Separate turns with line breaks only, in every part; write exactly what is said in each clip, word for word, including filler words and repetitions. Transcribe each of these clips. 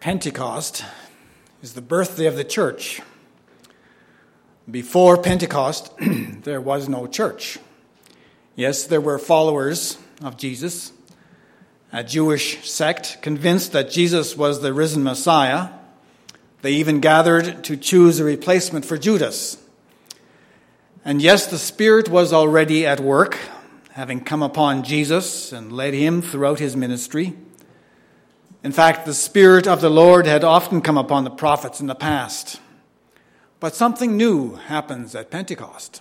Pentecost is the birthday of the church. Before Pentecost, there was no church. Yes, there were followers of Jesus, a Jewish sect convinced that Jesus was the risen Messiah. They even gathered to choose a replacement for Judas. And yes, the Spirit was already at work, having come upon Jesus and led him throughout his ministry. In fact, the Spirit of the Lord had often come upon the prophets in the past. But something new happens at Pentecost.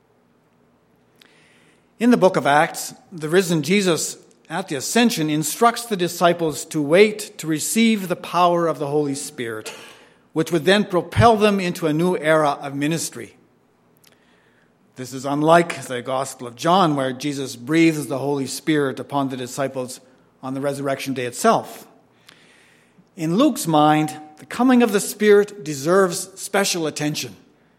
In the book of Acts, the risen Jesus at the ascension instructs the disciples to wait to receive the power of the Holy Spirit, which would then propel them into a new era of ministry. This is unlike the Gospel of John, where Jesus breathes the Holy Spirit upon the disciples on the resurrection day itself. In Luke's mind, the coming of the Spirit deserves special attention.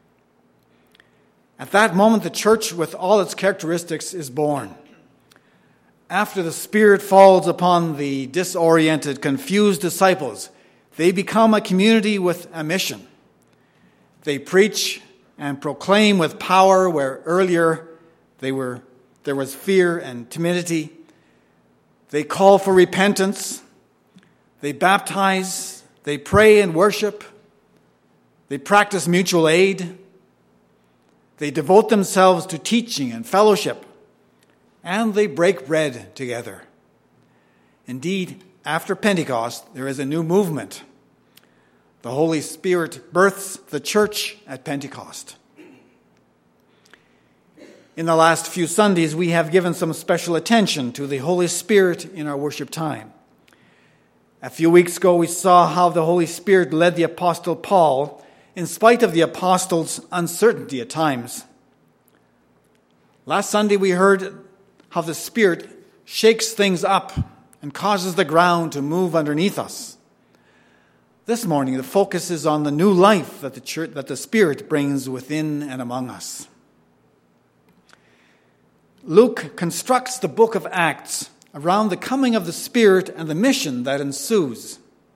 At that moment, the church, with all its characteristics, is born. After the Spirit falls upon the disoriented, confused disciples, they become a community with a mission. They preach and proclaim with power where earlier they were, there was fear and timidity. They call for repentance. They baptize, they pray and worship, they practice mutual aid, they devote themselves to teaching and fellowship, and they break bread together. Indeed, after Pentecost, there is a new movement. The Holy Spirit births the church at Pentecost. In the last few Sundays, we have given some special attention to the Holy Spirit in our worship time. A few weeks ago, we saw how the Holy Spirit led the Apostle Paul in spite of the apostles' uncertainty at times. Last Sunday, we heard how the Spirit shakes things up and causes the ground to move underneath us. This morning, the focus is on the new life that the church, that the Spirit brings within and among us. Luke constructs the book of Acts around the coming of the Spirit and the mission that ensues.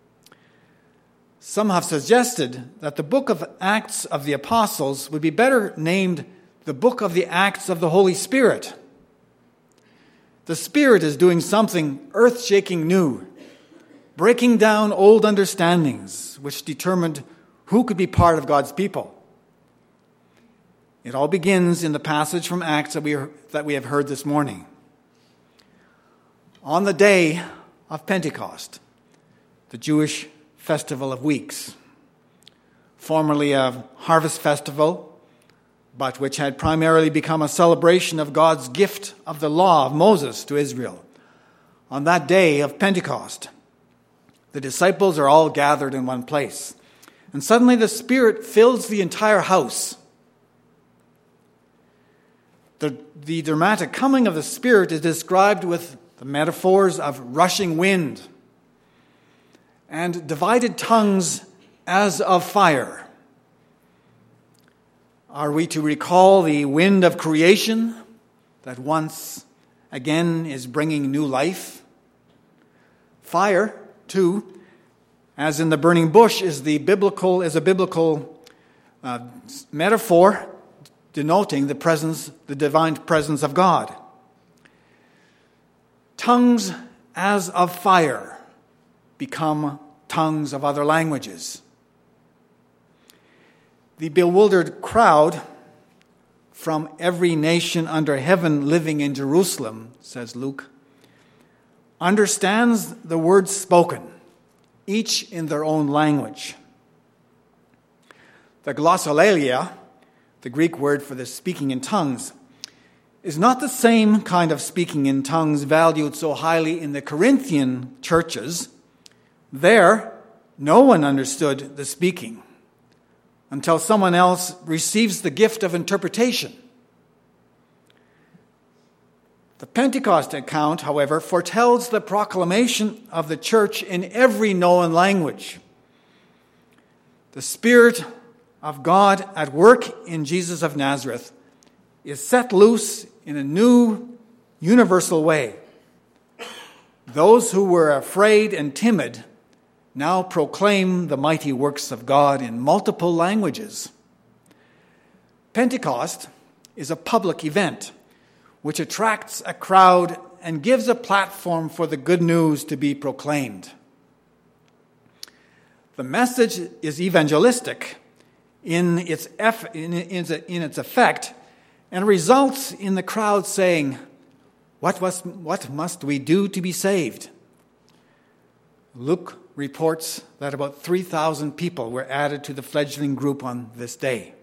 Some have suggested that the book of Acts of the Apostles would be better named the book of the Acts of the Holy Spirit. The Spirit is doing something earth-shaking new, breaking down old understandings which determined who could be part of God's people. It all begins in the passage from Acts that we, are, that we have heard this morning. On the day of Pentecost, the Jewish festival of weeks, formerly a harvest festival, but which had primarily become a celebration of God's gift of the law of Moses to Israel. On that day of Pentecost, the disciples are all gathered in one place, and suddenly the Spirit fills the entire house. The, the dramatic coming of the Spirit is described with the metaphors of rushing wind and divided tongues as of fire. Are we to recall the wind of creation that once again is bringing new life? Fire, too, as in the burning bush, is the biblical is a biblical uh, metaphor denoting the presence, the divine presence of God. Tongues as of fire become tongues of other languages. The bewildered crowd from every nation under heaven living in Jerusalem, says Luke, understands the words spoken, each in their own language. The glossolalia, the Greek word for the speaking in tongues, is not the same kind of speaking in tongues valued so highly in the Corinthian churches. There, no one understood the speaking until someone else receives the gift of interpretation. The Pentecost account, however, foretells the proclamation of the church in every known language. The Spirit of God at work in Jesus of Nazareth is set loose in a new, universal way. Those who were afraid and timid now proclaim the mighty works of God in multiple languages. Pentecost is a public event which attracts a crowd and gives a platform for the good news to be proclaimed. The message is evangelistic in its, eff- in, in, in its effect and results in the crowd saying, What must, what must we do to be saved? Luke reports that about three thousand people were added to the fledgling group on this day.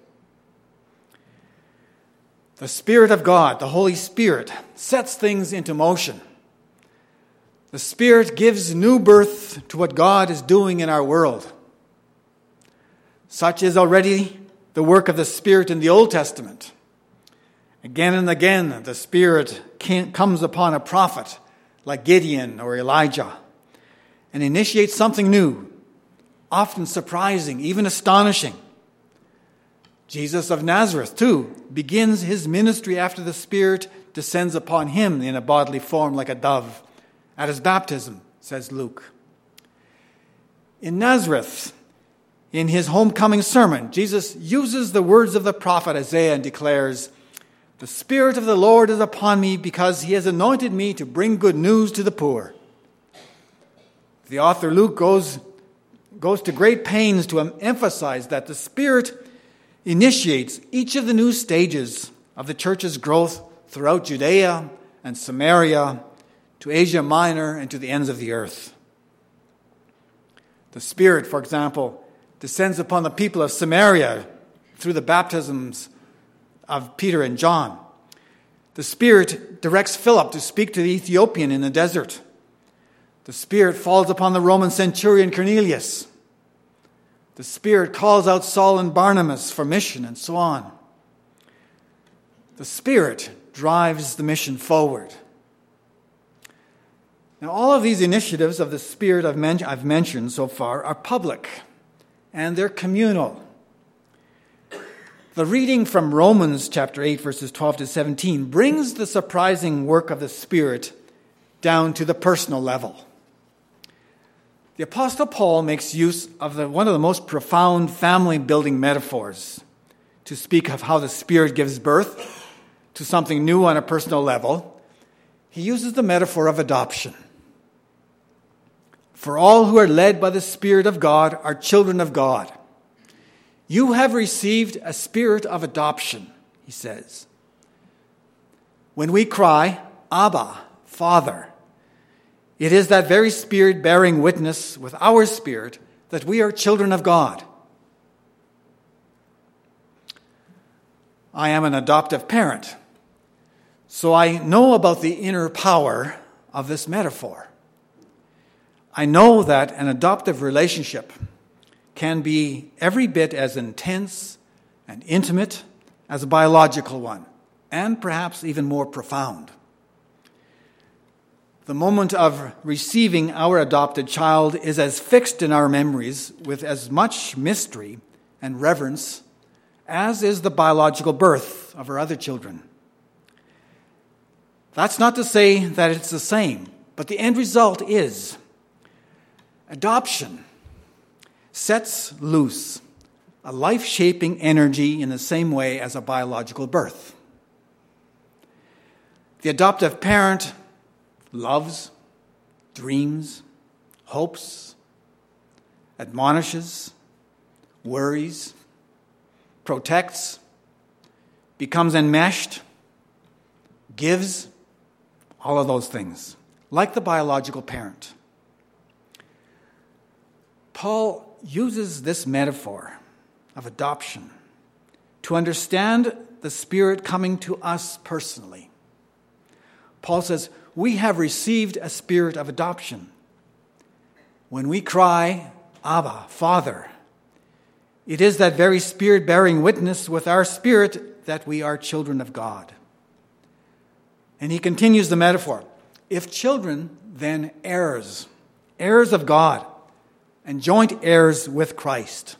The Spirit of God, the Holy Spirit, sets things into motion. The Spirit gives new birth to what God is doing in our world. Such is already the work of the Spirit in the Old Testament. Again and again, the Spirit comes upon a prophet like Gideon or Elijah and initiates something new, often surprising, even astonishing. Jesus of Nazareth, too, begins his ministry after the Spirit descends upon him in a bodily form like a dove at his baptism, says Luke. In Nazareth, in his homecoming sermon, Jesus uses the words of the prophet Isaiah and declares, "The Spirit of the Lord is upon me because he has anointed me to bring good news to the poor." The author Luke goes, goes to great pains to emphasize that the Spirit initiates each of the new stages of the church's growth throughout Judea and Samaria to Asia Minor and to the ends of the earth. The Spirit, for example, descends upon the people of Samaria through the baptisms of Peter and John. The Spirit directs Philip to speak to the Ethiopian in the desert. The Spirit falls upon the Roman centurion Cornelius. The Spirit calls out Saul and Barnabas for mission, and so on. The Spirit drives the mission forward. Now, all of these initiatives of the Spirit I've, men- I've mentioned so far are public, and they're communal. The reading from Romans chapter eight, verses twelve to seventeen, brings the surprising work of the Spirit down to the personal level. The Apostle Paul makes use of the, one of the most profound family-building metaphors to speak of how the Spirit gives birth to something new on a personal level. He uses the metaphor of adoption. For all who are led by the Spirit of God are children of God. You have received a spirit of adoption, he says. When we cry, Abba, Father, it is that very Spirit bearing witness with our spirit that we are children of God. I am an adoptive parent, so I know about the inner power of this metaphor. I know that an adoptive relationship can be every bit as intense and intimate as a biological one, and perhaps even more profound. The moment of receiving our adopted child is as fixed in our memories with as much mystery and reverence as is the biological birth of our other children. That's not to say that it's the same, but the end result is adoption sets loose a life-shaping energy in the same way as a biological birth. The adoptive parent loves, dreams, hopes, admonishes, worries, protects, becomes enmeshed, gives, all of those things, like the biological parent. Paul uses this metaphor of adoption to understand the Spirit coming to us personally. Paul says, we have received a spirit of adoption. When we cry, Abba, Father, it is that very Spirit bearing witness with our spirit that we are children of God. And he continues the metaphor. If children, then heirs, heirs of God, and joint heirs with Christ.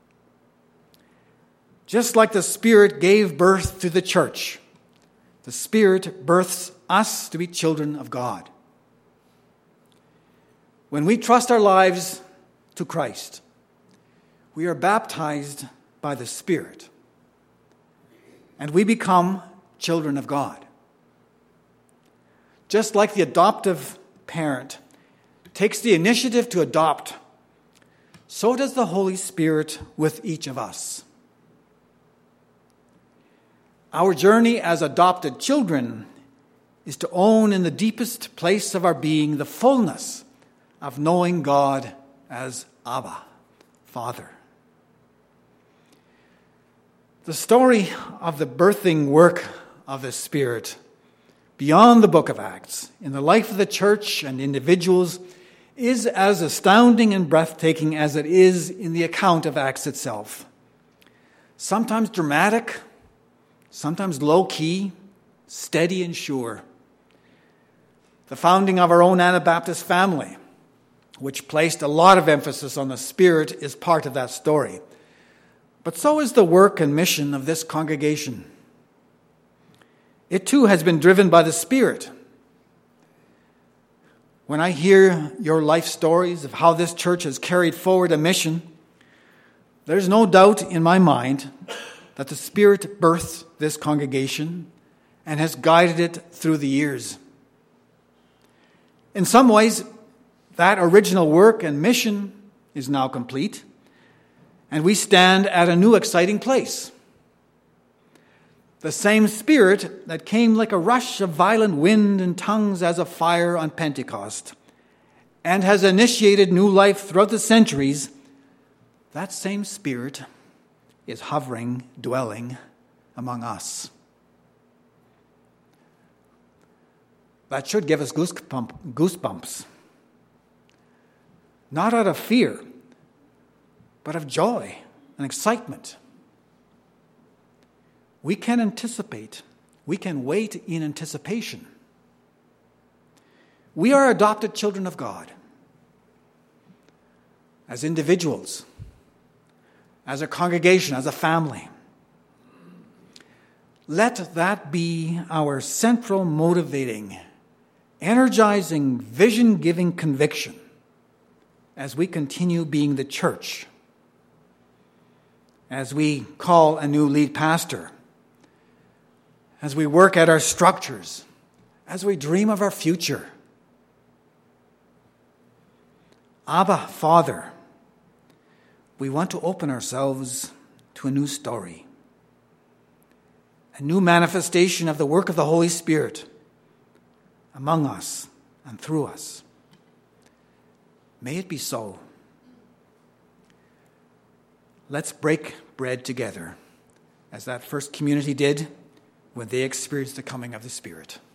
Just like the Spirit gave birth to the church, the Spirit births us to be children of God. When we trust our lives to Christ. We are baptized by the Spirit, and we become children of God. Just like the adoptive parent takes the initiative to adopt, so does the Holy Spirit with each of us. Our journey as adopted children is to own in the deepest place of our being the fullness of knowing God as Abba, Father. The story of the birthing work of the Spirit beyond the book of Acts in the life of the church and individuals is as astounding and breathtaking as it is in the account of Acts itself. Sometimes dramatic, sometimes low-key, steady and sure. The founding of our own Anabaptist family, which placed a lot of emphasis on the Spirit, is part of that story. But so is the work and mission of this congregation. It too has been driven by the Spirit. When I hear your life stories of how this church has carried forward a mission, there's no doubt in my mind that the Spirit birthed this congregation and has guided it through the years. In some ways, that original work and mission is now complete, and we stand at a new exciting place. The same Spirit that came like a rush of violent wind and tongues as of fire on Pentecost and has initiated new life throughout the centuries, that same Spirit is hovering, dwelling among us. That should give us goosebumps. Not out of fear, but of joy and excitement. We can anticipate. We can wait in anticipation. We are adopted children of God. As individuals, as a congregation, as a family. Let that be our central motivating, energizing, vision-giving conviction as we continue being the church, as we call a new lead pastor, as we work at our structures, as we dream of our future. Abba, Father, we want to open ourselves to a new story, a new manifestation of the work of the Holy Spirit among us and through us. May it be so. Let's break bread together, as that first community did when they experienced the coming of the Spirit.